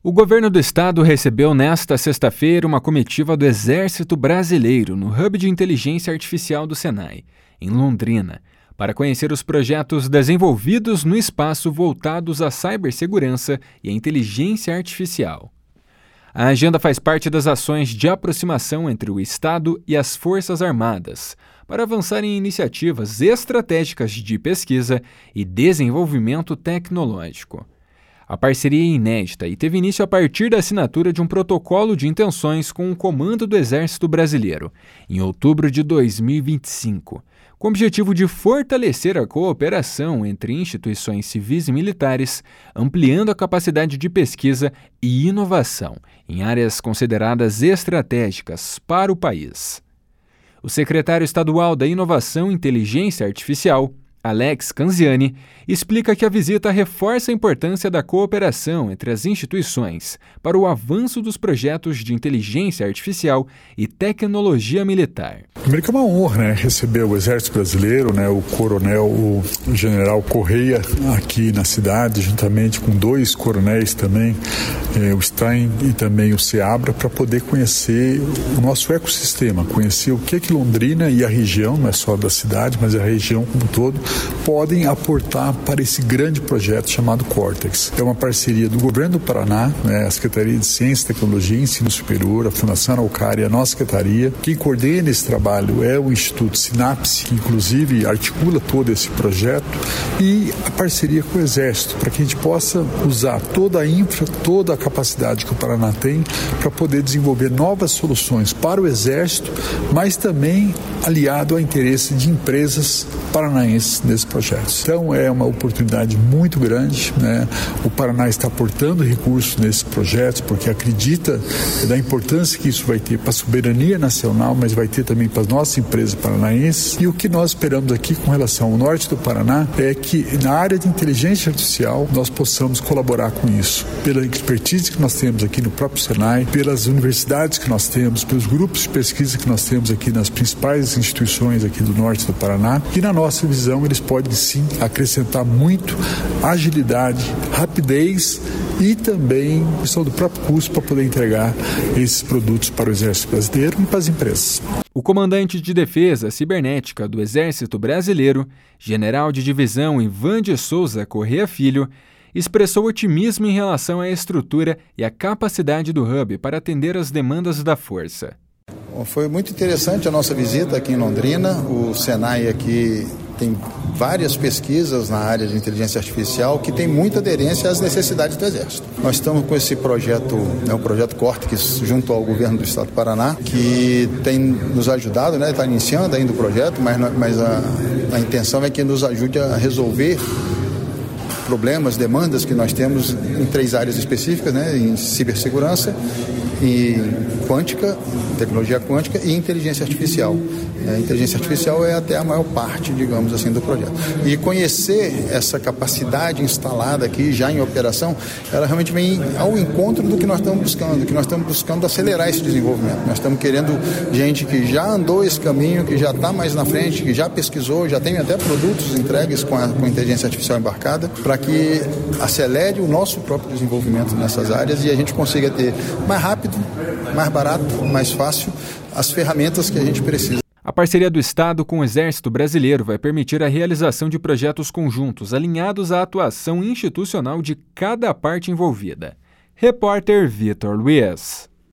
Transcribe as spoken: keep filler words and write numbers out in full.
O governo do estado recebeu nesta sexta-feira uma comitiva do Exército Brasileiro no Hub de Inteligência Artificial do Senai, em Londrina, para conhecer os projetos desenvolvidos no espaço voltados à cibersegurança e à inteligência artificial. A agenda faz parte das ações de aproximação entre o Estado e as Forças Armadas, para avançar em iniciativas estratégicas de pesquisa e desenvolvimento tecnológico. A parceria é inédita e teve início a partir da assinatura de um protocolo de intenções com o Comando do Exército Brasileiro, em outubro de dois mil e vinte e cinco, com o objetivo de fortalecer a cooperação entre instituições civis e militares, ampliando a capacidade de pesquisa e inovação em áreas consideradas estratégicas para o país. O secretário estadual da Inovação e Inteligência Artificial, Alex Canziani, explica que a visita reforça a importância da cooperação entre as instituições para o avanço dos projetos de inteligência artificial e tecnologia militar. Primeiro que é uma honra, né, receber o Exército Brasileiro, né, o coronel, o general Correia aqui na cidade, juntamente com dois coronéis também, eh, o Stein e também o Seabra, para poder conhecer o nosso ecossistema, conhecer o que é que Londrina e a região, não é só da cidade, mas a região como um todo, podem aportar para esse grande projeto chamado Cortex. É uma parceria do Governo do Paraná, né, a Secretaria de Ciência, Tecnologia e Ensino Superior, a Fundação Araucária, a nossa Secretaria. Quem coordena esse trabalho é o Instituto Sinapse, que inclusive articula todo esse projeto, e a parceria com o Exército, para que a gente possa usar toda a infra, toda a capacidade que o Paraná tem para poder desenvolver novas soluções para o Exército, mas também aliado ao interesse de empresas paranaenses nesses projetos. Então é uma oportunidade muito grande, né? O Paraná está aportando recursos nesses projetos porque acredita da importância que isso vai ter para a soberania nacional, mas vai ter também para as nossas empresas paranaenses. E o que nós esperamos aqui com relação ao norte do Paraná é que na área de inteligência artificial nós possamos colaborar com isso, pela expertise que nós temos aqui no próprio Senai, pelas universidades que nós temos, pelos grupos de pesquisa que nós temos aqui nas principais instituições aqui do norte do Paraná, e na nossa visão eles podem sim acrescentar muito agilidade, rapidez e também questão do próprio custo para poder entregar esses produtos para o Exército Brasileiro e para as empresas. O comandante de Defesa Cibernética do Exército Brasileiro, general de divisão Ivan de Souza Corrêa Filho, expressou otimismo em relação à estrutura e à capacidade do Hub para atender às demandas da força. Foi muito interessante a nossa visita aqui em Londrina. O Senai aqui tem várias pesquisas na área de inteligência artificial que tem muita aderência às necessidades do Exército. Nós estamos com esse projeto, né, o projeto Cortex, junto ao governo do estado do Paraná, que tem nos ajudado, né, está iniciando ainda o projeto, mas, mas a, a intenção é que nos ajude a resolver problemas, demandas que nós temos em três áreas específicas, né, em cibersegurança, em quântica, tecnologia quântica e inteligência artificial. A inteligência artificial é até a maior parte, digamos assim, do projeto. E conhecer essa capacidade instalada aqui, já em operação, ela realmente vem ao encontro do que nós estamos buscando, que nós estamos buscando acelerar esse desenvolvimento. Nós estamos querendo gente que já andou esse caminho, que já está mais na frente, que já pesquisou, já tem até produtos entregues com a, com a inteligência artificial embarcada, para que acelere o nosso próprio desenvolvimento nessas áreas e a gente consiga ter mais rápido, mais barato, mais fácil as ferramentas que a gente precisa. A parceria do Estado com o Exército Brasileiro vai permitir a realização de projetos conjuntos alinhados à atuação institucional de cada parte envolvida. Repórter Vitor Luiz.